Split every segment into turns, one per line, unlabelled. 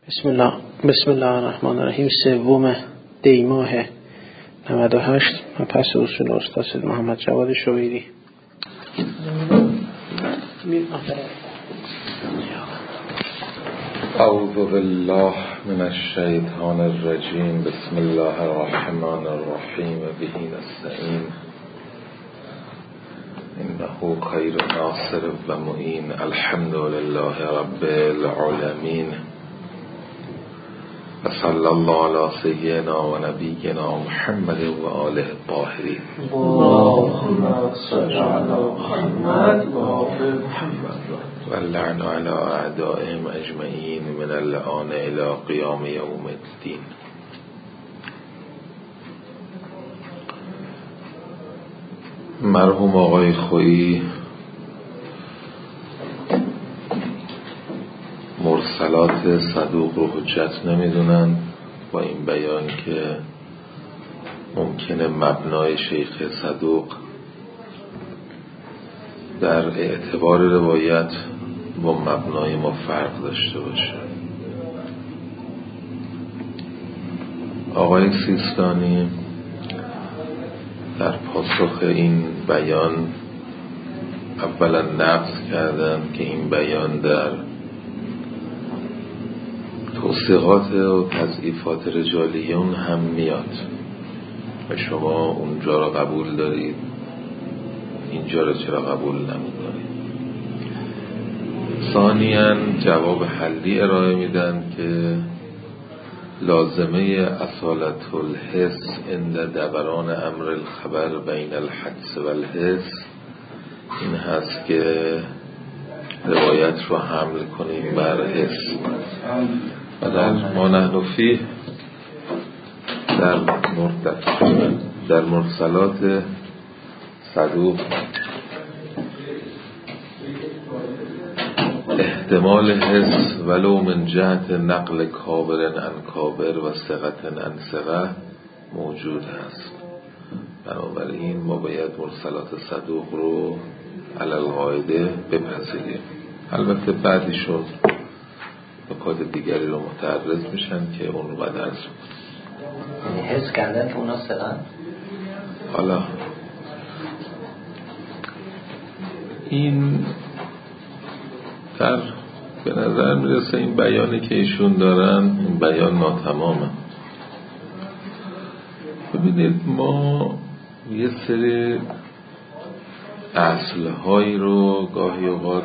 بسم الله الرحمن الرحیم. سوم دی ماه 98 پس اصول استاد سید محمد جواد شویری.
اعوذ بالله من الشیطان الرجیم. بسم الله الرحمن الرحیم. به نستعین انه خیر ناصر و معین. الحمد لله رب العالمین و صلی الله علی سیدنا و نبینا محمد و آله الطاهرین.
اللهم صل علی محمد و آل محمد
و اللعن علی اعدائهم اجمعین من الآن الی قیام یوم الدین. مرحوم آقای خویی مرسلات صدوق رو حجت نمیدونن با این بیان که ممکنه مبنای شیخ صدوق در اعتبار روایت با مبنای ما فرق داشته باشه. آقای سیستانی در پاسخ این بیان اولا نقض کردن که این بیان در توثیقات و تضعیفات رجالیون هم میاد و شما اونجا را قبول دارید، اینجا را چرا قبول نمی‌دارید؟ ثانیاً جواب حلی ارائه میدن که لازمه اصالت الحس عند دوران امر الخبر بین الحدس و الحس این هست که روایت رو حمل کنیم بر حس و در ما نحن فیه در مرسلات صدوق احتمال حس ولو من جهت نقل کابر عن کابر و ثقة عن ثقة موجود هست. بنابراین ما باید مرسلات صدوق رو علی القاعده بپذیریم. البته بعدیشون نکات دیگری رو متعرض میشن که اون رو بعد عرض کنیم.
حس کردن که اونا ثقة.
حالا این به نظر میرسه این بیانی که ایشون دارن این بیان ناتمامه. ببینید ما یه سری اصلهایی رو گاهی اوقات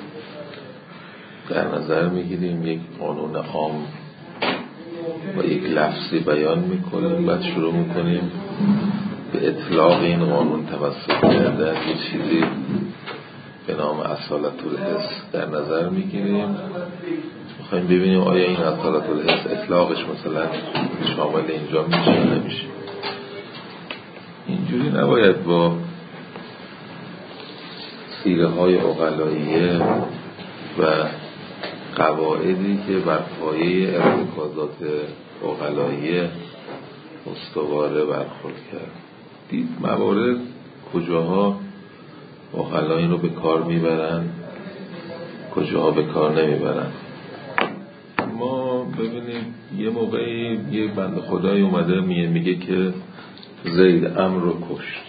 در نظر میگیریم، یک قانون عام با یک لفظی بیان میکنیم، بعد شروع میکنیم به اطلاق این قانون توسط کردن یه چیزی به نام اصالت الحس در نظر میگیریم. میخوایم ببینیم آیا این اصالت الحس اطلاقش مثلا شامل اینجا میشه نمیشه. اینجوری نباید با سیره های عقلاییه و قواعدی که بر پایه ارتکازات عقلاییه استواره برخورد کرد. دید موارد کجاها عقلا این رو به کار میبرن، کجاها به کار نمیبرن. ما ببینیم یه موقعی یه بنده خدای اومده میگه که زید امر رو کشت.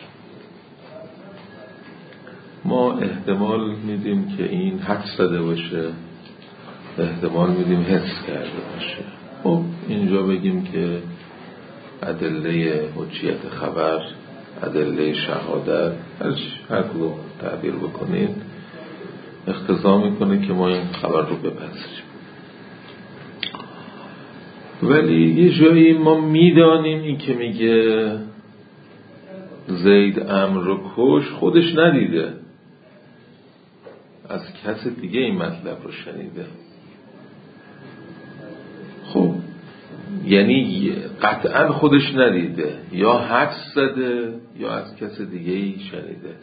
ما احتمال میدیم که این حدس زده باشه، احتمال میدیم حس کرده باشه. خب اینجا بگیم که ادله حجیت خبر، ادله شهادت، هر کدوم تعبیر بکنید اقتضا میکنه که ما این خبر رو بپذیریم. ولی یه جایی ما میدانیم این که میگه زید امر رو کش خودش ندیده، از کس دیگه این مطلب رو شنیده. خب یعنی قطعا خودش ندیده، یا حدس زده یا از کس دیگه ای شنیده.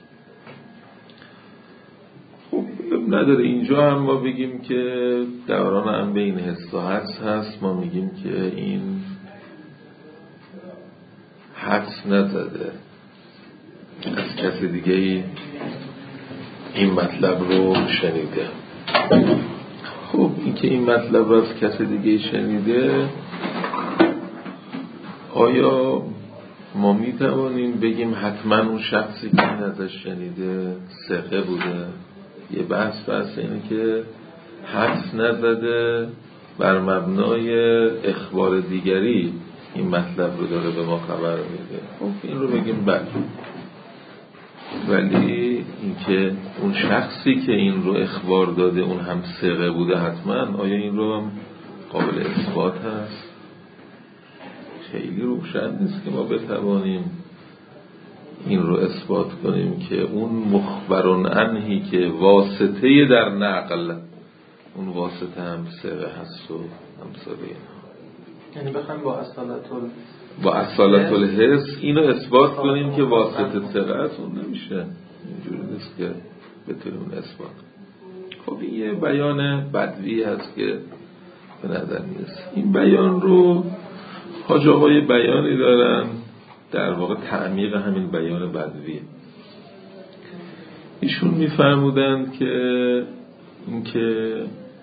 خب نداره اینجا هم ما بگیم که دوران هم بین حس و حدس هست، ما میگیم که این حدس نزده، از کس دیگه ای این مطلب رو شنیده. خب این که این مطلب از کسی دیگه شنیده، آیا ما می توانیم بگیم حتما اون شخصی که این ازش شنیده ثقه بوده؟ یه بحث اینه که حدس نزده بر مبنای اخبار دیگری این مطلب رو داره به ما خبر میده. خب این رو بگیم بله، ولی اینکه اون شخصی که این رو اخبار داده اون هم ثقه بوده حتما، آیا این رو هم قابل اثبات هست؟ خیلی روشن نیست که ما بتوانیم این رو اثبات کنیم که اون مخبرون عنهی که واسطه در نقل، اون واسطه هم ثقه هست و همسال اینها.
یعنی بخوایم
با اصالت الحس اینو اثبات کنیم که واسطه ثقه است، اون نمیشه، اینجوری نیست که بتونیم اثبات. خب این یه بیان بدوی هست که به نظر نیست. این بیان رو حاج آقای بیانی دارن، در واقع تعمیق همین بیان بدوی. ایشون میفرمودند که اینکه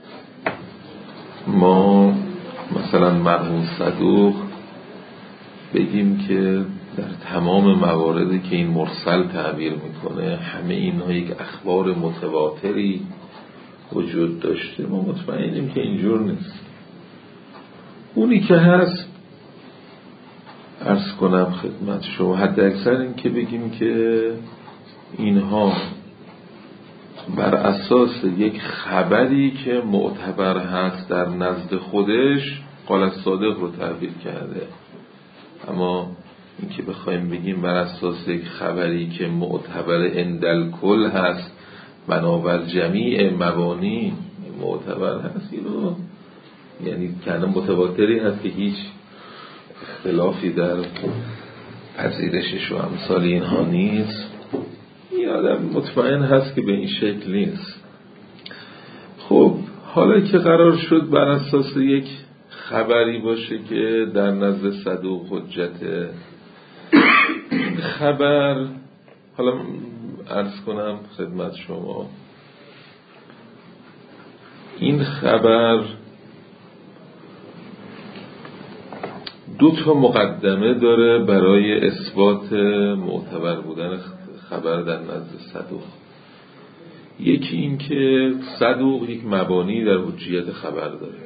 ما مثلا مرحوم صدوق بگیم که در تمام مواردی که این مرسل تعبیر میکنه همه اینها یک اخبار متواتری وجود داشته، ما مطمئنیم که اینجور نیست. اونی که هست عرض کنم خدمت شما حد اکثر این که بگیم که اینها بر اساس یک خبری که معتبر هست در نزد خودش قال صادق رو تعبیر کرده. اما این که بخوایم بگیم بر اساس یک خبری که معتبر اندل کل هست بنابر جمیع مبانی معتبر هست، اینو یعنی که متواتری هست که هیچ اختلافی در پذیرشش و امثال اینها نیست، این آدم مطمئن هست که به این شکل نیست. خب حالا که قرار شد بر اساس یک خبری باشه که در نزد صدوق حجته، خبر حالا عرض کنم خدمت شما این خبر دو تا مقدمه داره برای اثبات معتبر بودن خبر در نزد صدوق. یکی این که صدوق یک مبانی در حجیت خبر داره.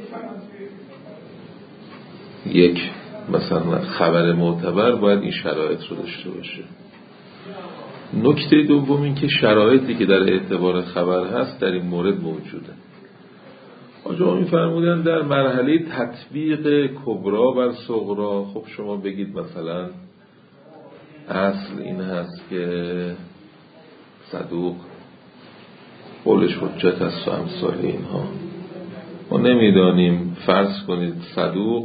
یک مثلا خبر معتبر باید این شرایط رو داشته باشه. نکته دوم این که شرایطی که در اعتبار خبر هست در این مورد موجوده. آجا می فرمودن در مرحله تطبیق کبرا بر صغرا، خب شما بگید مثلا اصل این هست که صدوق قولش حجت است و امثال اینها. ما نمیدانیم، فرض کنید صدوق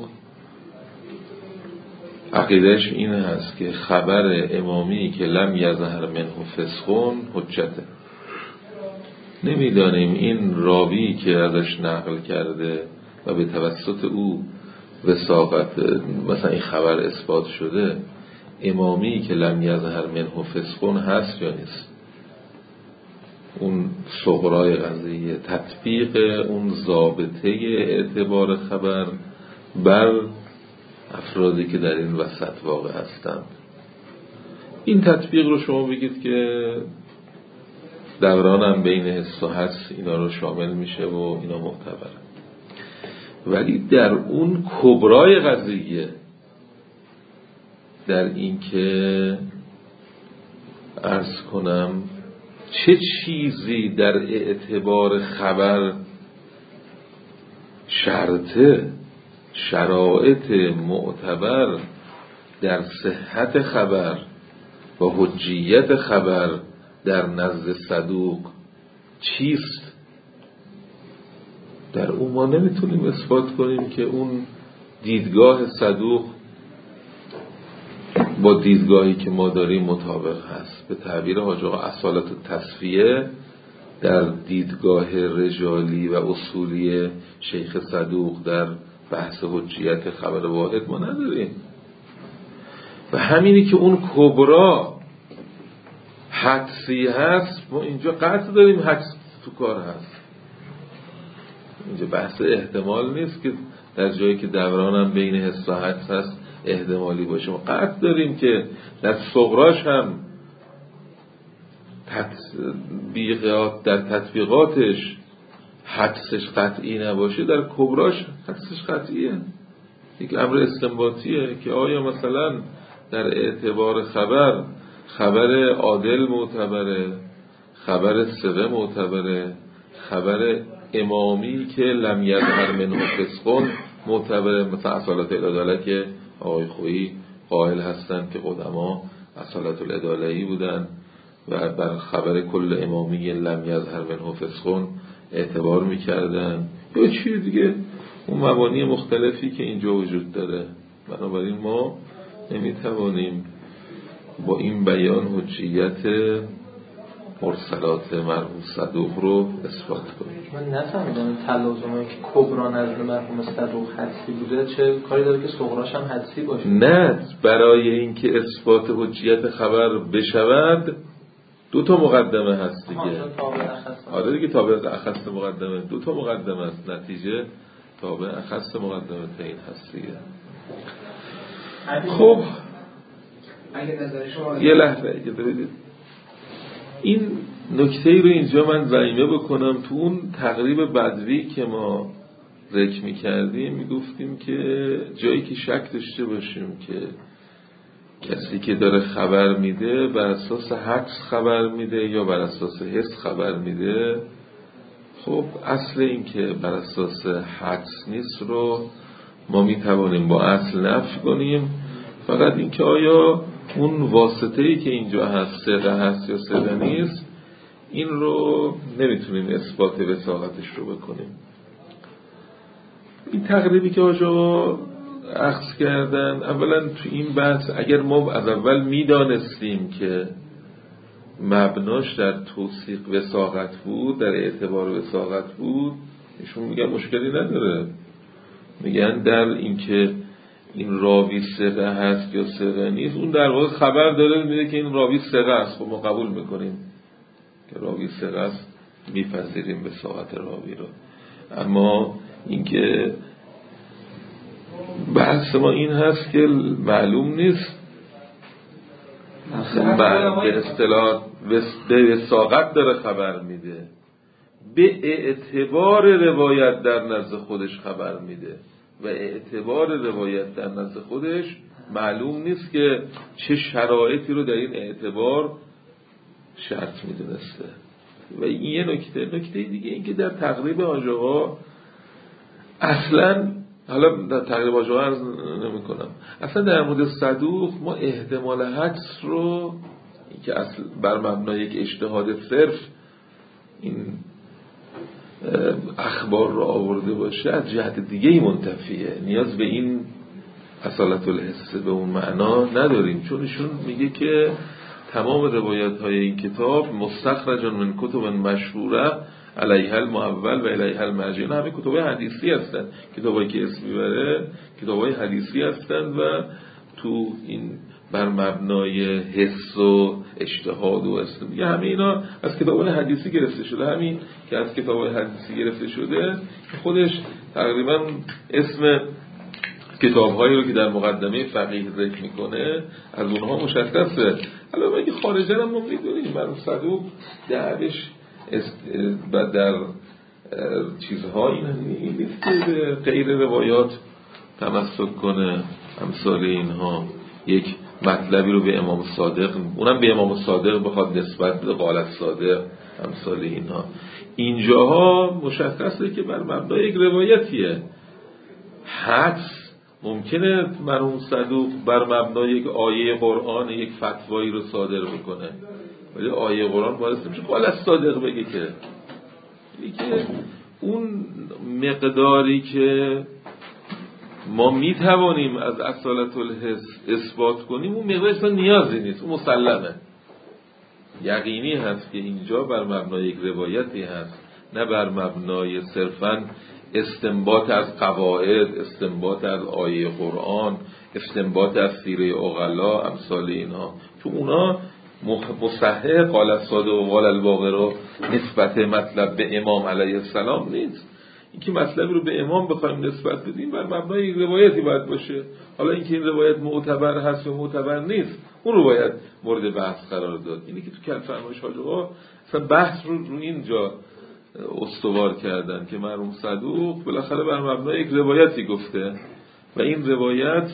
عقیدش این هست که خبر امامی که لم یظهر منه فسق حجته. نمیدانیم این راوی که ازش نقل کرده و به توسط او وثاقت مثلا این خبر اثبات شده امامی که لم یظهر منه فسق هست یا نیست. اون صغرای قضیه تطبیق اون ضابطه اعتبار خبر بر افرادی که در این وسط واقع هستند. این تطبیق رو شما بگید که دوران هم بین حس و حس اینا رو شامل میشه و اینا معتبره، ولی در اون کبرای قضیه، در این که عرض کنم چه چیزی در اعتبار خبر شرایط معتبر در صحت خبر و حجیت خبر در نزد صدوق چیست، در اون ما نمیتونیم اثبات کنیم که اون دیدگاه صدوق با دیدگاهی که ما داریم مطابق هست. به تعبیر حاج آقا اصالت تصفیه در دیدگاه رجالی و اصولی شیخ صدوق در بحث حجیت خبر واحد ما نداریم. و همینی که اون کبرا حدسی هست، ما اینجا قطع داریم حدس تو کار هست. اینجا بحث احتمال نیست که در جایی که دوران هم بین حس و حدس هست احتمالی باشه. ما قطع داریم که در صغراش هم در تطبیقاتش حدسش قطعی نباشه، در کبراش حدسش قطعیه. یک امر استنباطیه که آیا مثلا در اعتبار خبر عادل معتبره، خبر ثقه معتبره، خبر امامی که لم یظهر منه فسق معتبره. مثلا اصالت العداله که آقای خویی قائل هستن که قدما اصالت العداله‌ای بودن و بر خبر کل امامی لم یظهر منه فسق اعتبار میکردن، یا چیز دیگه، اون مبانی مختلفی که اینجا وجود داره. بنابراین ما نمیتوانیم با این بیان حجیت مرسلات مرحوم صدوق رو اثبات کنیم.
من نفهمیدم تلازمه که کبرا نزد مرحوم صدوق حدسی بوده چه کاری داره که صغراش هم حدسی باشه؟
نه، برای اینکه اثبات حجیت خبر بشود دو تا مقدمه هست دیگه. آره دیگه، تابع اخص مقدمه، دو تا مقدمه است، نتیجه تابع اخص مقدمه تین هست دیگه. خب یه لحظه اجازه بدید این نکته ای رو اینجا من ضمیمه بکنم. تو اون تقریب بدوی که ما ذکر می‌کردیم میگفتیم که جایی که شک داشته باشیم که کسی که داره خبر میده بر اساس حدس خبر میده یا بر اساس حس خبر میده، خب اصل این که بر اساس حدس نیست رو ما میتوانیم با اصل نفی کنیم. فقط این که آیا اون واسطه‌ای که اینجا هست ثقه هست یا ثقه نیست، این رو نمیتونیم اثبات وثاقتش رو بکنیم. این تقریبی که آجا اخذ کردن، اولا تو این بحث اگر ما از اول میدانستیم که مبناش در توثیق وثاقت بود، در اعتبار وثاقت بود، ایشون میگن مشکلی نداره. میگن در این که این راوی ثقه هست یا ثقه نیست، اون در واقع خبر داره میده که این راوی ثقه است، خب ما قبول میکنیم که راوی ثقه است، میپذیریم وثاقت راوی رو. اما اینکه بحث ما این هست که معلوم نیست به اصطلاح به وثاقت داره خبر میده، به اعتبار روایت در نزد خودش خبر میده و اعتبار روایت در نزد خودش معلوم نیست که چه شرایطی رو در این اعتبار شرط میدونسته. و این یه نکته دیگه این که در تقریب آجاها اصلا، حالا در تقریب آجاها عرض نمی کنم، اصلا در مورد صدوق ما احتمال حدس رو که اصل بر مبنای یک اجتهاد صرف این اخبار رو آورده باشه از جهت دیگه ای منتفیه، نیاز به این اصالت الحس به اون معنا نداریم، چون ایشون میگه که تمام روایت های این کتاب مستخرجان من کتب مشهوره علیها المعول و علیها المرجع، همه کتاب حدیثی هستن، کتابایی که اسم میبره کتابای حدیثی هستن و تو این بر مبنای حس و اجتهاد و اسم میگه همه اینا از کتابای حدیثی گرفته شده. همین که از کتابای حدیثی گرفته شده خودش تقریبا اسم کتاب‌هایی رو که در مقدمه فقیه ذکر میکنه از اونها مشخصه. حالا اگه خارجاً هم ما میدونیم من صدوق دعوش در چیزهایی نیست که به غیر روایات تمسک کنه، امثال اینها یک مطلبی رو به امام صادق، اونم به امام صادق بخواد نسبت بده قالت صادق، امثال اینها. اینجاها مشخصه که بر مبنای یک روایتیه. حدس ممکنه مرحوم صدوق بر مبنای یک آیه قرآن یک فتوایی رو صادر بکنه، ولی آیه قرآن باعث نمیشه قالت صادق بگه که اون مقداری که ما میتوانیم از اصالت الحس اثبات کنیم اون مقدار اصلا نیازی نیست، اون مسلمه، یقینی هست که اینجا بر مبنای یک روایتی هست، نه بر مبنای صرفاً استنباط از قواعد، استنباط از آیه قرآن، استنباط از سیره عقلا، امثال اینها، چون اونا مصحح قال الصادق و قال الباقر رو نسبت مطلب به امام علیه السلام نیست. اینکه مطلبی رو به امام بخوایم نسبت بدیم بر مبنای روایتی باید باشه. حالا اینکه این روایت معتبر هست و معتبر نیست اون رو باید مورد بحث قرار داد. اینی که تو کلفرمایش حاج آقا اصلا بحث رو اینجا استوار کردن که مرحوم صدوق بالاخره بر مبنای یک روایتی گفته و این روایت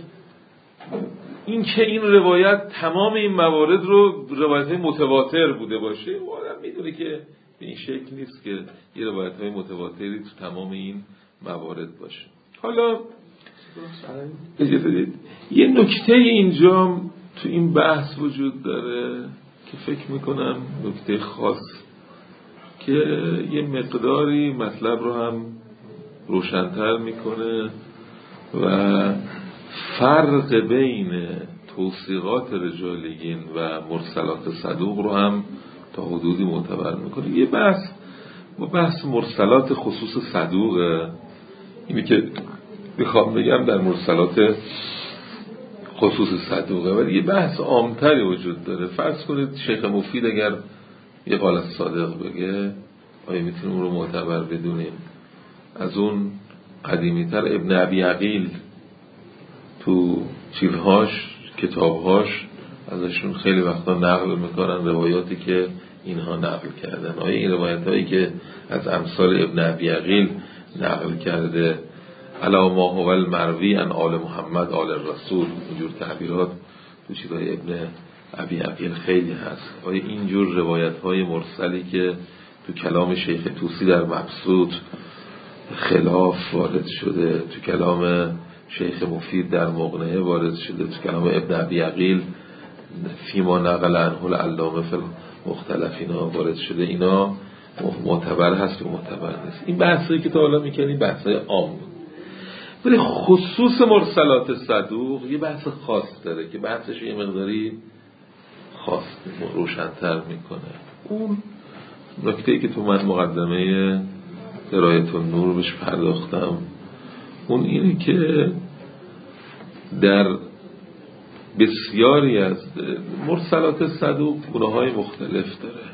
این روایت تمام این موارد رو روایت‌های متواتر بوده باشه و آدم میدونه که به این شکل نیست که یه روایت‌های متواتری تو تمام این موارد باشه. حالا اجازه بدید یه نکته اینجا تو این بحث وجود داره که فکر میکنم نکته خاص که یه مقداری مطلب رو هم روشن‌تر میکنه و فرق بین توثیقات رجالیین و مرسلات صدوق رو هم تا حدودی معتبر میکنه. یه بحث مرسلات خصوص صدوقه، اینی که بخوام بگم در مرسلات خصوص صدوقه، ولی یه بحث عامتری وجود داره. فرض کنید شیخ مفید اگر یه قال صادق بگه آیا میتونیم اون رو معتبر بدونیم؟ از اون قدیمیتر ابن ابی عقیل تو چیزهاش کتابهاش ازشون خیلی وقتا نقل میکنن روایاتی که اینها نقل کردن. آیا این روایت هایی که از امثال ابن ابی عقیل نقل کرده علا ما هو المروی عن آل محمد آل الرسول، اینجور تعبیرات تو چیزهای ابن ابی عقیل خیلی هست. آیا اینجور روایت های مرسلی که تو کلام شیخ طوسی در مبسوط خلاف وارد شده، تو کلام شیخ مفید در مغنیه وارد شده، تو کلام ابن ابی عقیل فیما نقل عنه العلامه فی المختلف اینا وارد شده، اینا معتبر هست و معتبر نیست؟ این بحثایی که تا حالا میکنیم بحثای عام بود. ولی خصوص مرسلات صدوق یه بحث خاص داره که بحثش یه مقداری خاص روشن‌تر میکنه. اون نکته‌ای که تو من مقدمه درایت النور بهش پرداختم اون اینه که در بسیاری از مرسلات صدوق گناه‌های مختلف داره.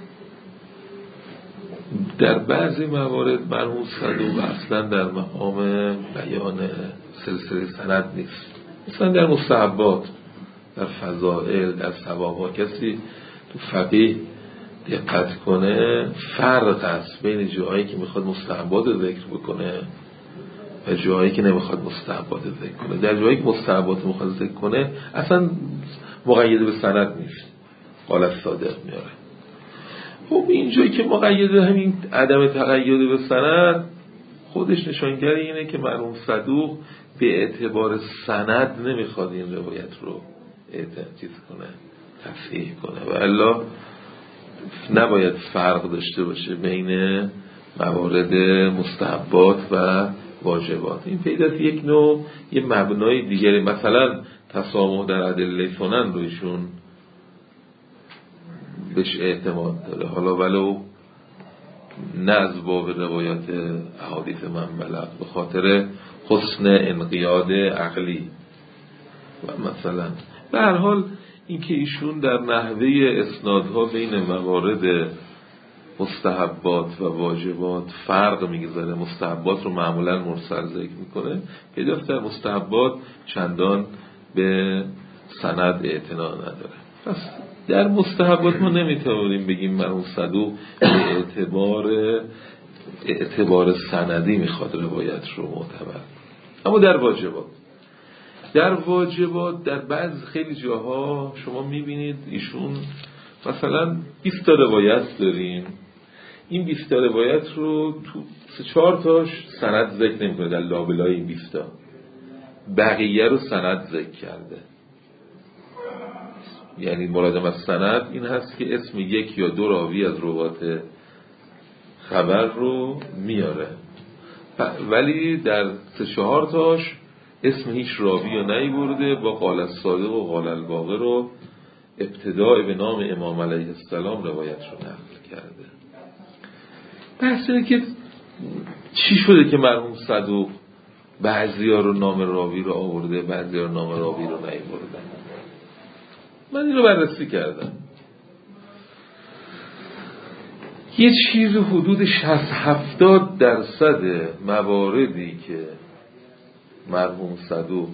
در بعضی موارد مرحوم صدوق اصلا در مقام بیان سلسله سند نیست، مثلا در مستحبات، در فضائل، در ثواب‌ها. کسی تو فقیه دقت کنه فرق هست بین جاهایی که میخواد مستحبات ذکر بکنه و جاهایی که نمیخواد مستحبات ذکر کنه. در جاهایی که مستحبات میخواد ذکر کنه اصلا مقید به سند نیست، قال صادق میاره. خب اینجایی که مقید همین عدم تقید به سند خودش نشانگر اینه که مرحوم صدوق به اعتبار سند نمیخواد این روایت رو چیز کنه، تصحیح کنه و الا نباید فرق داشته باشه بین موارد مستحبات و واجبات. این پیداست یک نوع یه مبنای دیگری، مثلا تسامح در ادله سنن رو ایشون بهش اعتماد داره، حالا ولو نه از باب روایات احادیث من بلغ، به خاطر حسن انقیاد عقلی و مثلا به هر حال اینکه ایشون در نحوه اسنادها بین موارد مستحبات و واجبات فرق میگذاره. مستحبات رو معمولا مرسل ذکر میکنه، پیداست در مستحبات چندان به سند اعتنا نداره. پس در مستحبات ما نمیتونیم بگیم مرحوم صدوق به اعتبار سندی میخواد روایت رو معتبر. اما در واجبات در بعض خیلی جاها شما میبینید ایشون مثلا 20 تا روایت داریم، این 20 تا روایت رو تو 3-4 تاش سند ذکر نمیکنه، در لابلای این 20 تا بقیه رو سند ذکر کرده. یعنی مرادم از سند این هست که اسم 1 یا 2 راوی از روات خبر رو میاره، ولی در 3-4 تاش اسم هیچ راوی رو نیورده، با قال الصادق و قال الباقر رو ابتداء به نام امام علیه السلام روایت رو نقل کرده. بحث اینه که چی شده که مرحوم صدوق بعضیا رو نام راوی رو آورده، بعضیا رو نام راوی رو نیورده. من این رو بررسی کردم. یه چیز حدود 60-70% مواردی که مرحوم صدوق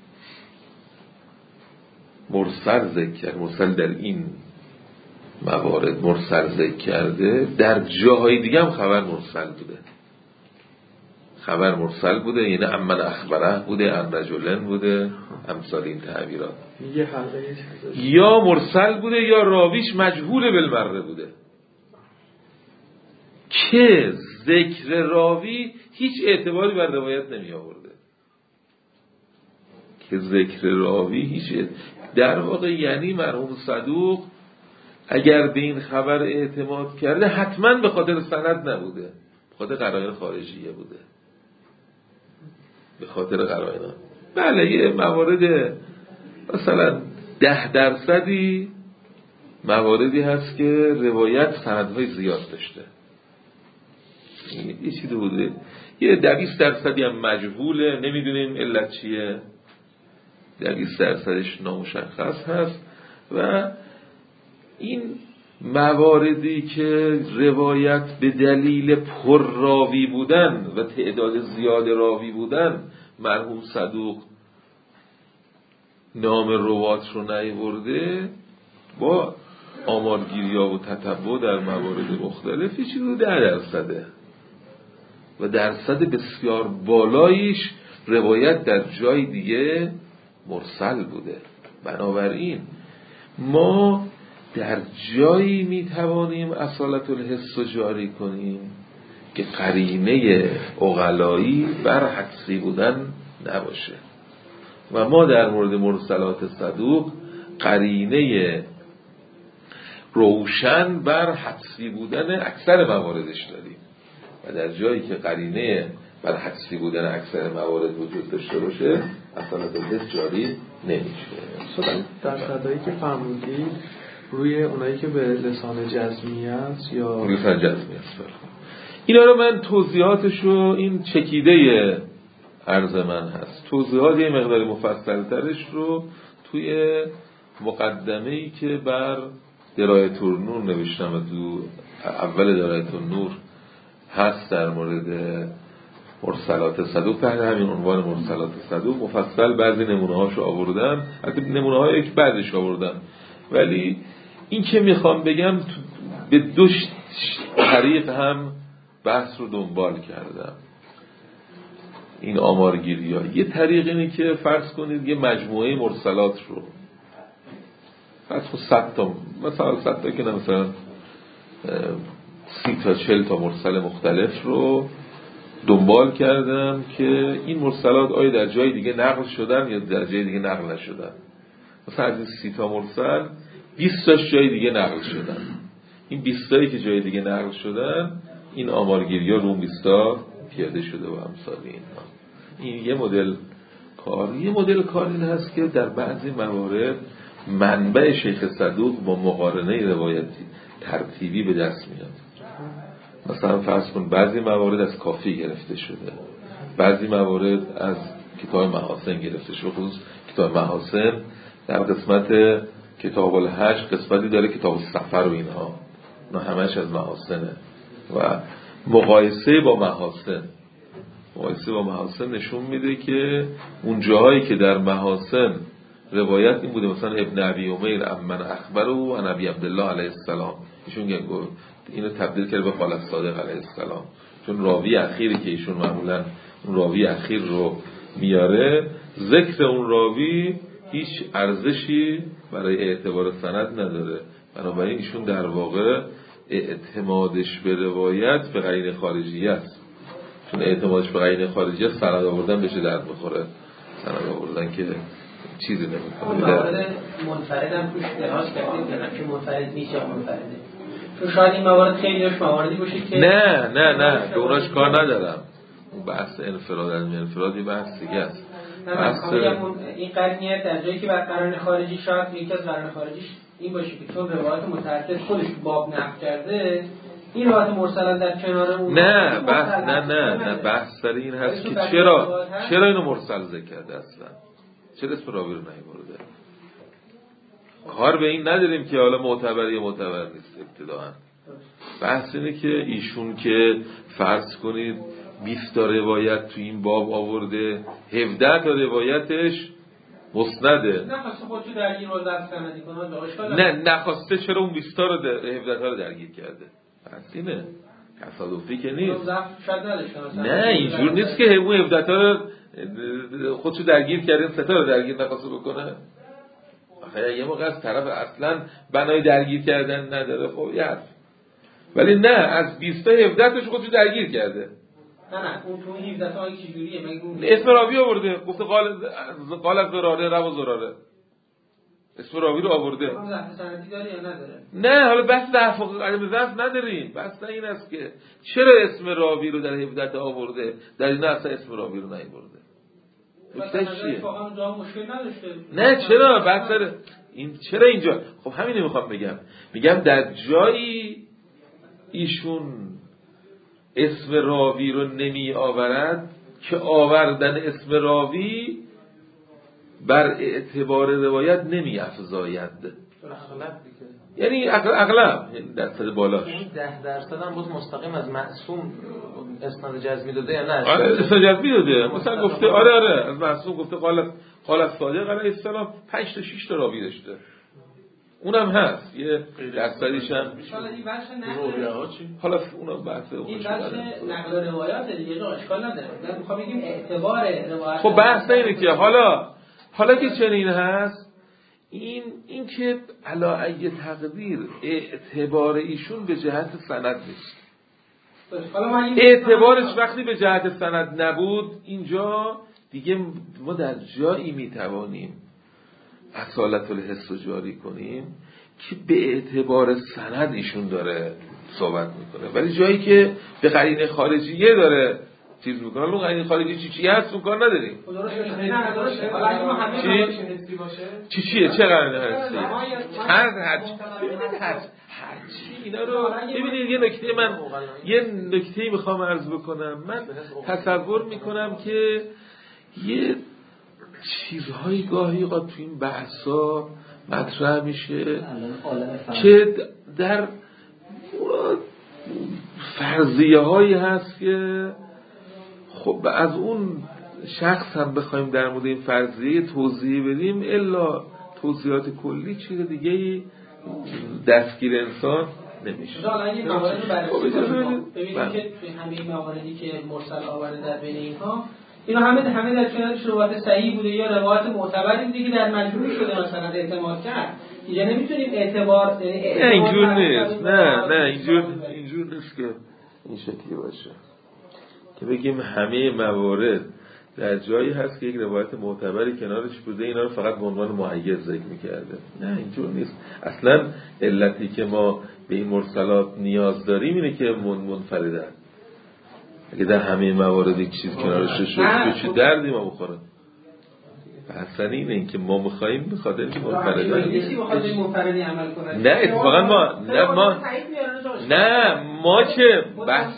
مرسل ذکر کرد، مرسل در این موارد مرسل ذکر کرده، در جاهای دیگه هم خبر مرسل بوده. خبر مرسل بوده، یعنی امن اخبره بوده، ان رجلن بوده، امثال این تعبیرات. یا مرسل بوده یا راویش مجهول بالمره بوده که ذکر راوی هیچ اعتباری بر روایت نمی آورده. که ذکر راوی هیچ در واقع یعنی مرحوم صدوق اگر به این خبر اعتماد کرده حتما به خاطر سند نبوده، به خاطر قرائن خارجیه بوده، به خاطر قرائن. بله یه موارد مثلا 10% مواردی هست که روایت سندهای زیاد داشته، یه چیزی بوده. یه 20% هم مجهوله، نمیدونیم علت چیه، 20% نامشخص هست. و این مواردی که روایت به دلیل پر راوی بودن و تعداد زیاد راوی بودن مرحوم صدوق نام روات رو نیاورده، با آمارگیری‌ها و تتبع در موارد مختلفی چیزی 10%. و درصد بسیار بالایش روایت در جای دیگه مرسل بوده. بنابراین ما در جایی میتوانیم اصالت الحس رو جاری کنیم که قرینه عقلایی بر حدسی بودن نباشه. و ما در مورد مرسلات صدوق قرینه روشن بر حدسی بودن اکثر مواردش داریم و در جایی که قرینه بر حدسی بودن اکثر موارد وجود داشته باشه اصالت الحس جاری نمیشه.
در صدایی که فرمودید روی اونایی که به لسان جزمی است یا
لسان جزمی است، اینا رو من توضیحاتشو این چکیده عرض من هست، توضیحات یه مقدار مفصل ترش رو توی مقدمه‌ای که بر درایت النور نوشتم و تو اول درایت النور هست در مورد مرسلات صدوق، تحت همین عنوان مرسلات صدوق مفصل بعضی نمونه‌هاشو آوردم، البته نمونه‌های یک بعدش آوردم، ولی این که میخوام بگم به 2 طریق هم بحث رو دنبال کردم. این آمارگیری ها یه طریق اینه که فرض کنید یه مجموعه مرسلات رو فرض کنید 100 تا مثلا 100 تا که نه مثلا 30 تا 40 تا مرسل مختلف رو دنبال کردم که این مرسلات آیا در جای دیگه نقل شدن یا در جای دیگه نقل نشدن. مثلا از این 30 تا مرسل 20 تاش جای دیگه نقل شدن. این 20 تایی که جای دیگه نقل شدن این آمارگیری ها رو اون 20 تا پیاده شده و امثال اینها. این یه مدل کار. یه مدل کار این هست که در بعضی موارد منبع شیخ صدوق با مقارنه روایتی ترتیبی به دست میاد. مثلا فرض کن بعضی موارد از کافی گرفته شده، بعضی موارد از کتاب محاسن گرفته شده. خصوص کتاب محاسن در قسمت کتاب الحج قسمتی داره کتاب السفر و اینها، نه همش از محاسنه. و مقایسه با محاسن نشون میده که اون جاهایی که در محاسن روایت این بوده، مثلا ابن ابی امیر امن اخبره و عن ابی عبدالله علیه السلام، ایشون اینو تبدیل کرده به قال الصادق علیه السلام، چون راوی اخیری که ایشون معمولا اون راوی اخیر رو میاره، ذکر اون راوی هیچ ارزشی برای اعتبار سند نداره. بنابراین ایشون در واقع اعتمادش به روایت به قرینه خارجی است، چون اعتمادش به قرینه خارجی است سند آوردن بشه درد بخوره، سند آوردن که چیزی نمیکنه.
موارد منفرد هم توش دراز کردیم که منفرد نیست یا منفرده، چون شاید این موارد خیلی داشت مواردی باشه که
نه به اوناش کار ندارم. بحث انفرادی بحث دیگه است.
این قرینیت در جایی که بر قرائن خارجی شاید یکی از قرائن خارجیش این باشه که چون روایت متعدد خودش باب نقل کرده این روایت مرسل در کنار اون
نه بحث سر این هست که چرا اینو مرسل ذکر کرده اصلا، چرا اسم راوی رو نیاورده. کار به این نداریم که حالا معتبر یا معتبر نیست ابتداءً، بحث اینه که ایشون که فرض کنید 20 تا روایت تو این باب آورده، 17 تا روایتش مسنده.
نخواسته خودشو درگیر با ضبط سندی کنه.
نه نخواسته، چرا اون 20 تا رو 17 تا رو درگیر کرده؟ پس اینه تصادفی که نیست. نه اینجور نیست که اون 17 تا رو خودشو درگیر کرده، 3 تا رو درگیر نخواسته بکنه. آخه یه موقع از طرف اصلا بنای درگیر کردن نداره، خب یه حرف. ولی نه از 20 تا 17 تاش خودشو درگیر کرده.
نه اون تو 17 تا چجوریه؟ مگه
اسم راوی آورده، گفته قال از زراره رو زراره، اسم راوی رو آورده.
ضبط سندی داره یا نداره؟
نه حالا بحث ضعف و عدم ضعف نداریم، بحث این است که چرا اسم راوی رو در 17 تا آورده، در این اصلا اسم راوی رو نیاورده.
نکتهش چیه؟ مشکل نداشته.
نه چرا بحث این چرا اینجا؟ خب همین رو میگم در جایی ایشون اسم راوی رو نمی آورد که آوردن اسم راوی بر اعتبار روایت نمی افزاید. یعنی اغلب درصد بالاش،
یعنی 10% هم بود مستقیم از معصوم اسناد جزمی داده یا نه؟
آره اسناد جزمی داده. مثلا گفته آره از معصوم گفته قال از صادق علیه السلام 5 تا 6 تا راوی داشته. اونم هست یه درصدیش هم حالا اونم بحثه
این بحث نقل روایات دیگه جو اشکال نداره. من میخوام بگیم اعتبار روایت.
خب بحث اینه که حالا که چنین هست، این که علی ای تقدیر اعتبار ایشون به جهت سند نیست. اعتبارش وقتی به جهت سند نبود، اینجا دیگه ما در جایی میتوانیم اصالت الحس رو جاری کنیم که به اعتبار سند ایشون داره صحبت میکنه، ولی جایی که به قرینه خارجیه داره چیز میکنه. اون قرینه خارجی چی هست اون کار نداریم. چیه چه قرینه هستی؟ هر چی اینا رو ببینید. یه نکته میخوام عرض بکنم. من تصور میکنم که یه چیزهایی گاهی اوقات تو این بحثا مطرح میشه که در فرضیه هایی هست که خب از اون شخص هم بخوایم در مورد این فرضیه توضیح بدیم الا توضیحات کلی چیز دیگه دستگیر انسان نمیشه.
ببینید که توی همه مواردی که مرسل آورده در بین اینها، اینا همه در کنارش روایت صحیح بوده یا روایت معتبری بوده که در مجموع شده مثلا اعتماد کرد. اینجا نمیتونیم اعتبار
نه اینجور نیست. نه اینجور نیست که این شکلی باشه که بگیم همه موارد در جایی هست که یک روایت معتبری کنارش بوده، اینا رو فقط به عنوان معید ذکر می‌کرده. نه اینجور نیست. اصلا علتی که ما به این مرسلات نیاز داریم اینه که منفردن. اگه در همه موارد یک چیز کنارش شد چه دردی ما بخوره؟ اصلا اینه که ما می‌خوایم بخاطر اینکه
منفردی عمل کنه.
نه اتفاقا ما که بحثی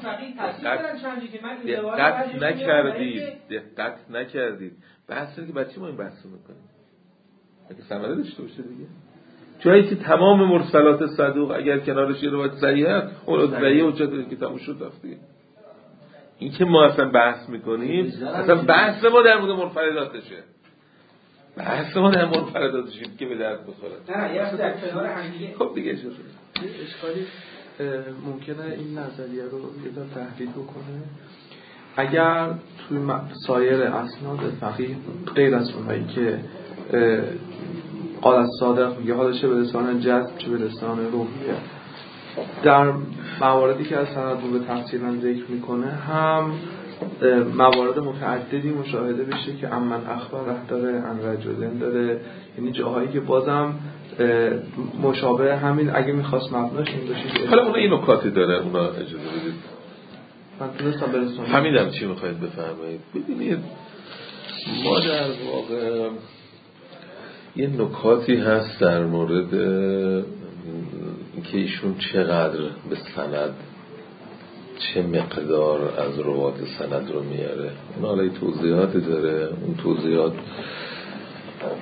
دقت نکردید بحثی که بچه ما این بحث میکنیم اگه ثمره داشته باشه دیگه، جایی که تمام مرسلات صدوق اگر کنارش یه روایت صحیح هست اون صحیح حجت که تموم شد رفت دیگه. این که ما اصلا بحث میکنیم اصلا بحث ما در مورد منفرداتشه، بحث ما در منفرداتشه که به درد بخوره.
نه یه در کنار هم دیگه.
خب دیگه چه
اشکالی ممکنه این نظریه رو یه ذره تحلیل بکنه. اگر توی سایر اسناد فقیه غیر از اونایی که قال از صادق میگه حالا چه به لسان جزم چه به لسان روحیه، در مواردی که از سند رو به تفصیلا ذکر میکنه هم موارد متعددی مشاهده بشه که امن اخباره داره، ان رجلن داره، یعنی جاهایی که بازم مشابه همین اگه میخواست مبناش این باشه.
حالا اونا این نکاتی داره، اونا اجازه بدید
من تونستم برسونم.
همینم چی میخواید بفرمایید. ببینید ما در واقع یه نکاتی هست در مورد اینکه ایشون چقدر به سند چه مقدار از روایت سند رو میاره. اون حالا توضیحات داره، اون توضیحات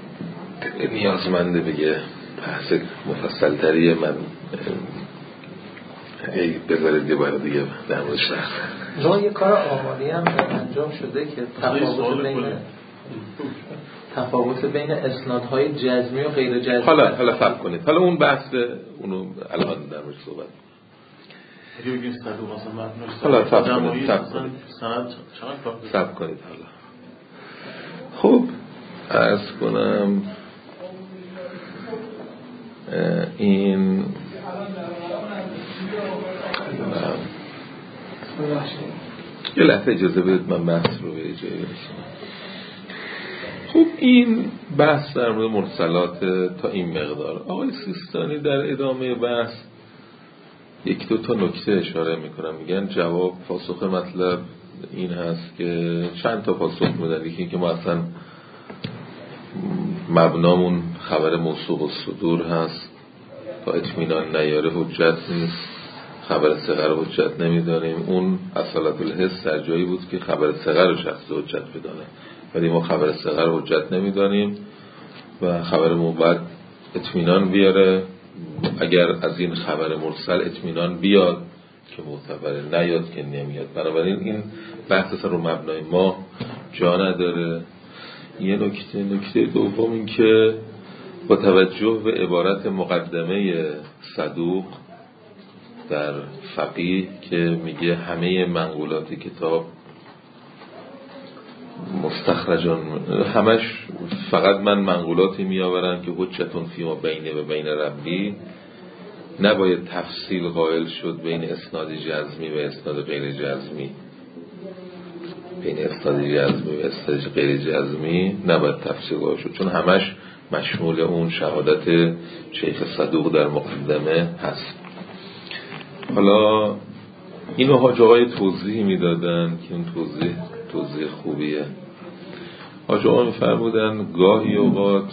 نیازمنده بگه بحث مفصل تریه، من بذارید یه بار دیگه در موردش
بحث. یه کار آماری هم انجام شده که تفاوت بین اسنادهای جزمی و غیر جزمی.
حالا صبر کنید، حالا اون بحث اونو الان در موردش صحبت
اگه بگیم صدوق مثلا
حالا صبر کنید حالا. خب عرض کنم این یه لحظه اجازه بدید من بحث رو به جایی رسونم. خب این بحث در مورد مرسلات تا این مقدار. آقای سیستانی در ادامه بحث یک دو تا نکته اشاره میکنم، میگن جواب پاسخ مطلب این هست که چند تا پاسخ میدن. یکی این که ما اصلا مبنامون خبر موثوق الصدور هست، تا اطمینان نیاره حجت نیست، خبر صغر حجت نمیدانیم. اون اصالت الحس در جایی بود که خبر صغر شخص حجت بدانه، ولی ما خبر صغر حجت نمیدانیم و خبر موبد اطمینان بیاره. اگر از این خبر مرسل اطمینان بیاد که معتبره، نیاد که نمیاد. بنابراین این بحث اصلا رو مبنای ما جا نداره. یه نکته دوم این که با توجه به عبارت مقدمه صدوق در فقیه که میگه همه منقولات کتاب مستخرجان، همش فقط من منقولاتی میآورم که حجتون فیما بینه و بین ربی، نباید تفصیل قائل شد بین اسناد جزمی و اسناد غیر جزمی. بین اسناد جزمی و اسناد غیر جزمی نباید تفصیل قائل شد، چون همش مشمول اون شهادت شیخ صدوق در مقدمه هست. حالا اینو حاج آقای توضیح میدادن که اون توضیح خوبیه. حاج آقا میفرمودن گاهی اوقات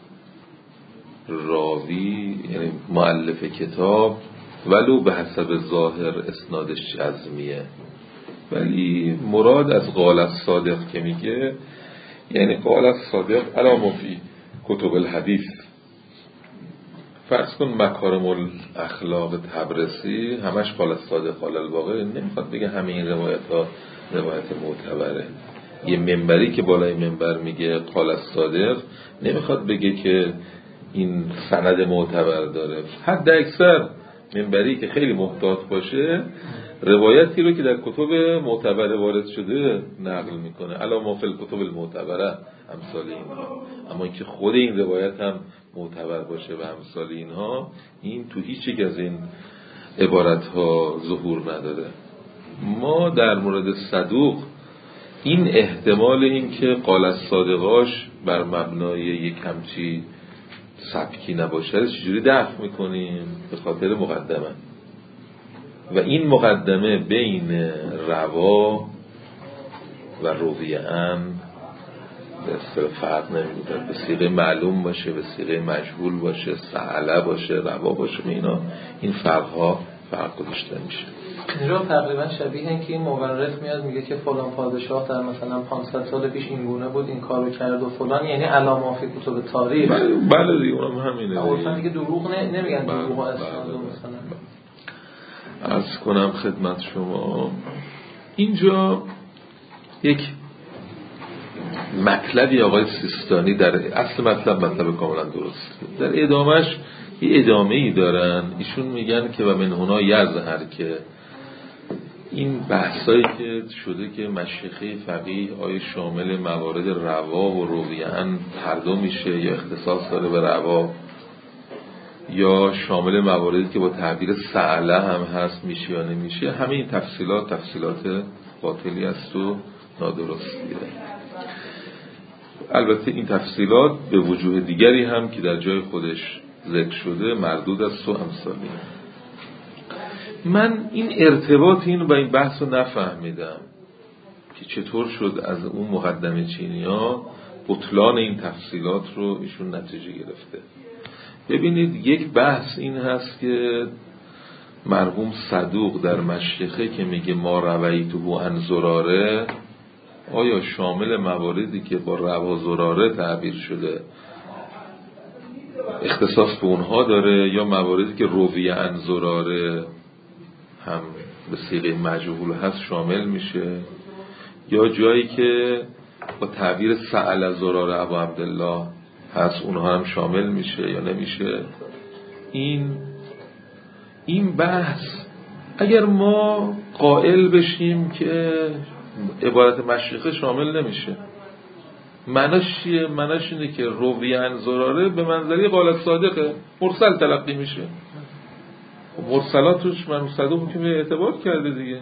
راوی یعنی مؤلف کتاب ولو به حسب ظاهر اسنادش جزمیه، ولی مراد از قال الصادق که میگه یعنی قال الصادق علی فی کتب الحدیث. فرض کن مکارم الاخلاق تبرسی همش قال الصادق قال الباقر، نمیخواد بگه همه این روایت ها روایت معتبره. یه منبری که بالای منبر میگه قال الصادق نمیخواد بگه که این سند معتبر داره. حد اکثر منبری که خیلی محتاط باشه روایتی رو که در کتب معتبره وارد شده نقل میکنه، علا ما فی الکتب المعتبره امثال اینها. اما اینکه خود این روایت هم معتبر باشه و امثال اینها، این تو هیچ یک از این عبارت ها ظهور نداره. ما در مورد صدوق این احتمال این که قال الصادقاش بر مبنای یک همچی سبکی نباشه چجوری دفع میکنیم؟ به خاطر مقدمه، و این مقدمه بین روا و رویه به اصطلاح فرق نمی‌کنه. به صیغه معلوم باشه، به صیغه مجهول باشه، سهله باشه، روا باشه، اینا این فرق گذاشته میشه.
اینجا تقریبا شبیه این که این مورخ میاد میگه که فلان پادشاه در مثلا 500 سال پیش این گونه بود، این کارو کرد و فلان، یعنی علامه فی کتب تاریخ.
بله دیگه اونم همینه.
اصلا دیگه دروغ نمیگن، دروغ اسناد مثلا.
عرض کنم خدمت شما اینجا یک مطلبی آقای سیستانی در اصل مطلب کاملا درست، در ادامهش یه ادامه‌ای دارن. ایشون میگن که و من هنا یظهر که این بحثایی که شده که مشیخه فقیه آیا شامل موارد روا و رویه‌ان هر دو میشه یا اختصاص داره به روا، یا شامل مواردی که با تعبیر سعله هم هست میشه یا نمیشه، همه این تفصیلات باطلی است و نادرستیه. البته این تفصیلات به وجوه دیگری هم که در جای خودش ذکر شده مردود است و امثالی. من این ارتباط این با این بحث رو نفهمیدم که چطور شد از اون مقدمه چینی‌ها بطلان این تفصیلات رو ایشون نتیجه گرفته. ببینید یک بحث این هست که مرحوم صدوق در مشیخه که میگه ما رویتو عن زراره، آیا شامل مواردی که با روا زراره تعبیر شده اختصاص به اونها داره، یا مواردی که روی عن زراره هم به صیغه مجهول هست شامل میشه، یا جایی که با تعبیر سأل زرار ابو عبدالله هست اونها هم شامل میشه یا نمیشه. این بحث اگر ما قائل بشیم که عبارت مشیخه شامل نمیشه، معناش چیه؟ معناش اینه که روی عن زراره به منزله قال صادقه، مرسل تلقی میشه. مرسلاتش مرحوم صدوق که اعتبار کرده دیگه.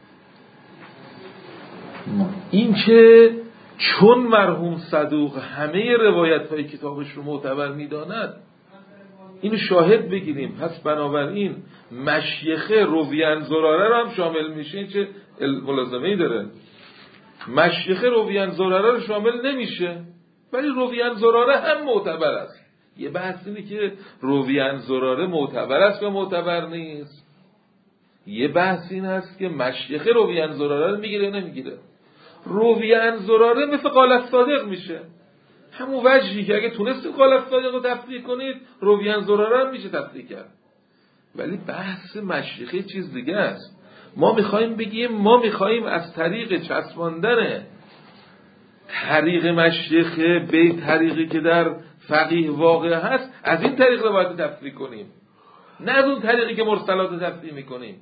این که چون مرحوم صدوق همه روایت های کتابش رو معتبر میداند اینو شاهد بگیریم، پس بنابراین مشیخه روی عن زراره رو هم شامل میشه. این چه ملازمه‌ای داره؟ مشیخه روی عن زراره رو شامل نمیشه ولی روی عن زراره هم معتبر است. یه بحث اینه که روی عن زراره معتبر است و معتبر نیست. یه بحث این هست که مشیخه روی عن زراره رو میگیره نمیگیره. روی عن زراره مثل قال صادق میشه، همون وجهی که اگه تونستید قال صادق رو تفریح کنید روی عن زراره هم میشه تفریح کرد. ولی بحث مشیخه چیز دیگه است. ما میخوایم بگیم ما میخوایم از طریق چسباندن طریق مشیخه به طریقی که در فقیه واقع هست از این طریق رو باید تفریح کنیم، نه از اون طریقی که مرسلات تفریح میکنیم.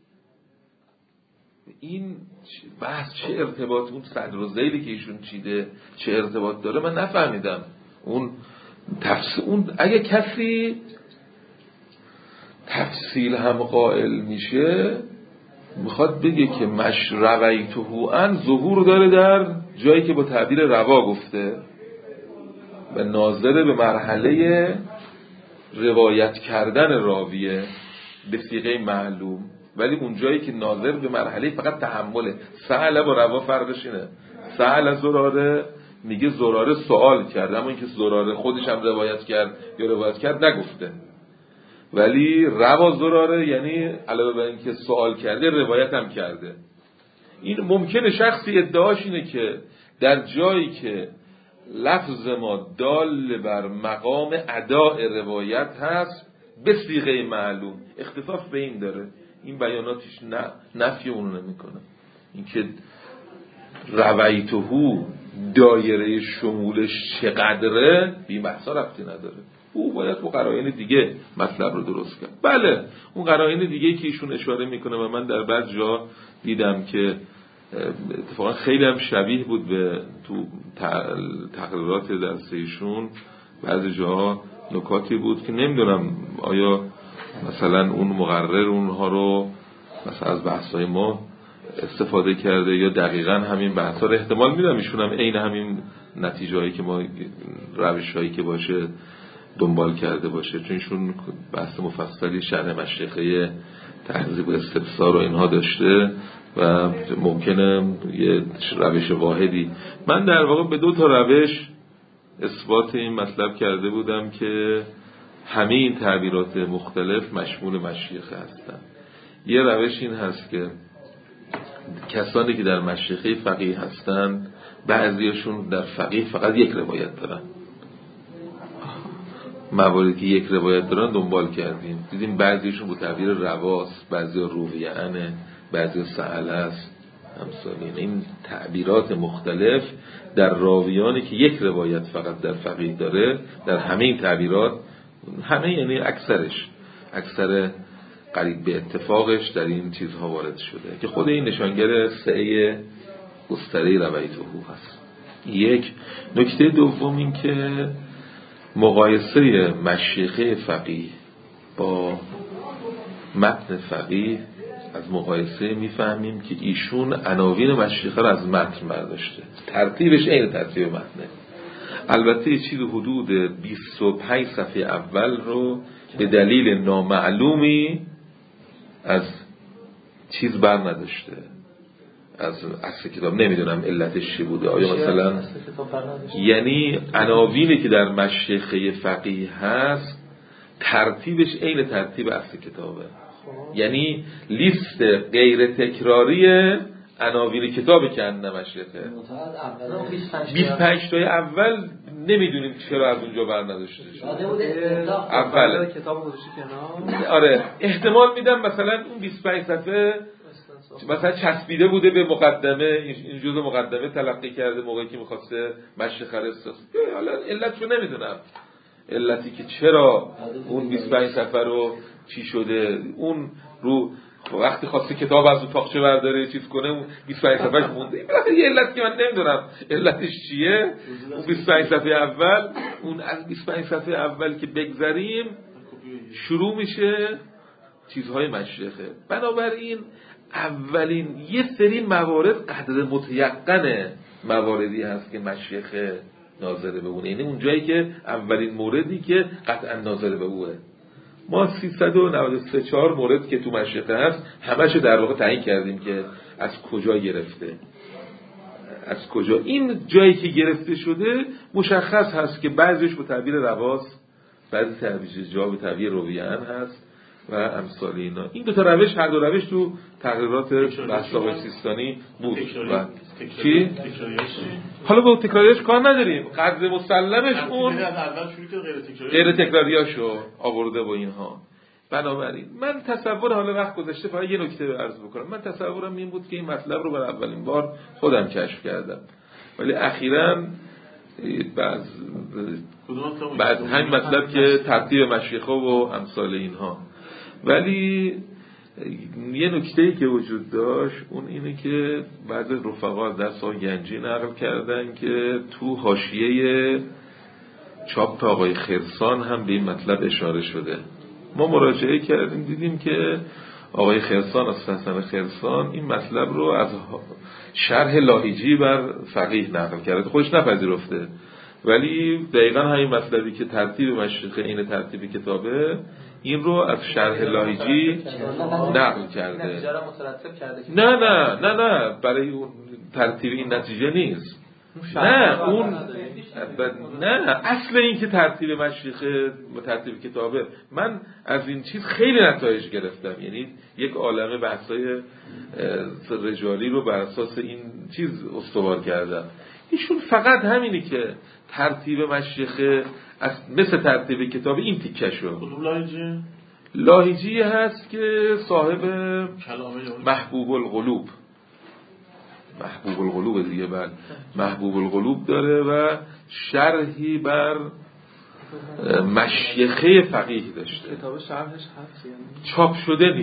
این بحث چه ارتباط اون صدر و ذیلی که ایشون چیده چه ارتباط داره من نفهمیدم. اون اگه کسی تفصیل هم قائل میشه میخواد بگه که رویته ان ظهور داره در جایی که با تعبیر روا گفته و ناظر به مرحله روایت کردن راویه به صیغه معلوم، ولی اون جایی که ناظر به مرحله فقط تحمله. سأل با روا فرقش اینه. سأل زراره میگه زراره سوال کرد، اما اینکه زراره خودش هم روایت کرد یا روایت کرد نگفته. ولی روا زراره یعنی علاوه بر اینکه سوال کرده روایت هم کرده. این ممکنه شخصی ادعاش اینه که در جایی که لفظ ما دال بر مقام اداء روایت هست به صیغه معلوم اختصاص به این داره، این بیاناتش نفی اونو نمیکنه. اینکه رویتهو دایره شمولش چقدره بی بحثا ربطی نداره. او باید با قرائن دیگه مطلب رو درست کرد. بله اون قرائن دیگه که ایشون اشاره میکنه و من در بعض جا دیدم که اتفاقا خیلی هم شبیه بود به تو تقریرات درس ایشون، بعضی جاها نکاتی بود که نمیدونم آیا مثلا اون مقرر اونها رو مثلا از بحثای ما استفاده کرده یا دقیقاً همین بحثا رو احتمال میدم ایشون هم عین همین نتیجه هایی که ما روش هایی که باشه دنبال کرده باشه، چون ایشون بحث مفصلی شرح مشیخه تهذیب و استفسار و اینها داشته و ممکنه یه روش واحدی. من در واقع به 2 روش اثبات این مطلب کرده بودم که همه این تعبیرات مختلف مشمول مشیخه هستن. یه روش این هست که کسانی که در مشیخه فقیه هستن بعضیاشون در فقیه فقط یک روایت دارن، مواردی که یک روایت دارن دنبال کردیم دیدیم بعضیشون با تعبیر رواست، بعضی رویعنه، بعضی سهل است همسالین. این تعبیرات مختلف در راویانی که یک روایت فقط در فقیه داره در همه این تعبیرات، همه یعنی اکثر قریب به اتفاقش در این چیزها وارد شده که خود این نشانگر سعی گستره رویته هست. یک نکته دوم این که مقایسه مشیخه فقیه با متن فقیه، از مقایسه میفهمیم که ایشون عناوین مشیخه رو از متن برداشته، ترتیبش عین ترتیب متنه. البته یه چیز حدود 25 صفحه اول رو به دلیل نامعلومی از چیز بر نداشته، از اصل کتاب نمیدونم علتش چی بوده. آیا مثلا یعنی عناوینی که در مشیخه فقیه هست ترتیبش عین ترتیب اصل کتابه، یعنی لیست غیر تکراری عناوین کتابی که اند مشیخه 25 تای اول نمیدونیم چرا از اونجا بر نداشته شد.
اول کتاب گذاشته کنار.
آره احتمال میدم مثلا اون 25 صفحه مثلا چسبیده بوده به مقدمه، این جزء مقدمه تلقی کرده موقعی که می‌خواسته مشیخه رساس. حالا علتشو نمیدونم، علتی که چرا اون 25 صفحه رو چی شده، اون رو وقتی خواسته کتاب از اتاقچه برداره چیز کنه اون 25 صفحهش مونده. یه علت که من نمیدونم علتش چیه. اون 25 صفحه اول، اون از 25 صفحه اول که بگذریم شروع میشه چیزهای مشیخه. بنابراین اولین یه سری موارد قدر متیقن مواردی هست که مشیخه ناظره به اونه، یعنی اون جایی که اولین موردی که قطعا ناظره به اوه. ما 394 مورد که تو مشیخه هست همشو در واقع تعیین کردیم که از کجا گرفته، از کجا این جایی که گرفته شده مشخص هست که بعضیش با تعبیر رواس، بعضی تعبیر جا به تعبیر رویان هست و امثال اینا. این دو تا روش، هر دو روش تو تقریرات بحث آقای سیستانی بود. و چی؟ حالا با تکراریش کار نداریم، قدر مسلمش اون غیر تکراریاشو آورده با اینها. بنابراین من تصور، حالا وقت گذشته فقط یه نکته عرض بکنم، من تصورم این بود که این مطلب رو برای اولین بار خودم کشف کردم، ولی اخیراً بعد همین مطلب که ترتیب مشیخه و امثال اینها. ولی یه نکته‌ای که وجود داشت اون اینه که بعض رفقا از درس گنجی نقل کردن که تو حاشیه چاپ آقای خرسان هم به این مطلب اشاره شده. ما مراجعه کردیم دیدیم که آقای خرسان از حسن خرسان این مطلب رو از شرح لاهیجی بر فقیه نقل کرده، خودش نپذیرفته، ولی دقیقا همین مطلبی که ترتیب مشیخه این ترتیب کتابه این رو از شرح لاهیجی نقل کرده. نه برای اون ترتیب این نتیجه نیست. نه اصل این که ترتیب مشیخه و ترتیب کتابه، من از این چیز خیلی نتایج گرفتم، یعنی یک عالمه بحثای رجالی رو بر اساس این چیز استوار کردم. ایشون فقط همینی که ترتیب مشیخه مثل ترتیب کتاب این تیکه شد. لاهیجی هست که صاحب محبوب القلوب دیگه، بعد محبوب القلوب داره و شرحی بر مشیخه فقیه داشته.
کتاب شرحش هست یعنی
چاپ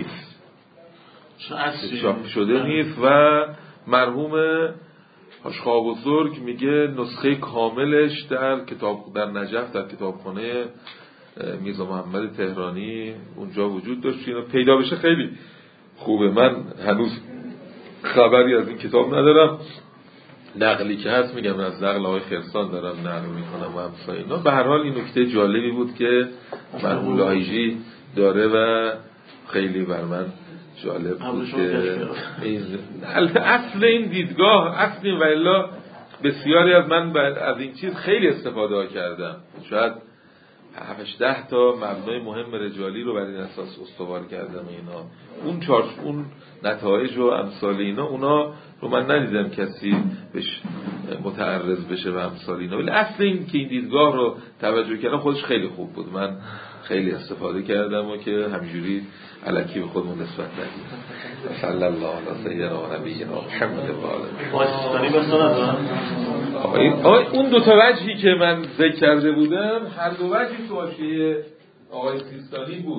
شده نیست و مرحوم آشخا بزرگ میگه نسخه کاملش در نجف در کتابخانه میرزا محمد تهرانی اونجا وجود داشت. اینو پیدا بشه خیلی خوبه. من هنوز خبری از این کتاب ندارم، نقلی که هست میگم از نقل آقای خرسان دارم نقل میکنم و همسا اینا. به هر حال این نکته جالبی بود که مرحوم لاهیجی داره و خیلی بر من جالب بود که اصل این دیدگاه اصل این، و الا بسیاری از من از این چیز خیلی استفاده کردم، شاید 7-10 تا مبنای مهم رجالی رو بر این اساس استوار کردم. اینا اون نتایج و امثال اینا، اونا رو من ندیدم کسی بهش متعرض بشه و امثال اینا، ولی اصل این که این دیدگاه رو توجه کردم خودش خیلی خوب بود. من خیلی استفاده کردم و که همینجوری الکی به خودمون نسبت ندیم. صلی الله علی سیدنا و نبینا محمد و آله. اون دو تا وجهی که من ذکر کرده بودم هر دو وجهی تو حاشیه آقای سیستانی بود.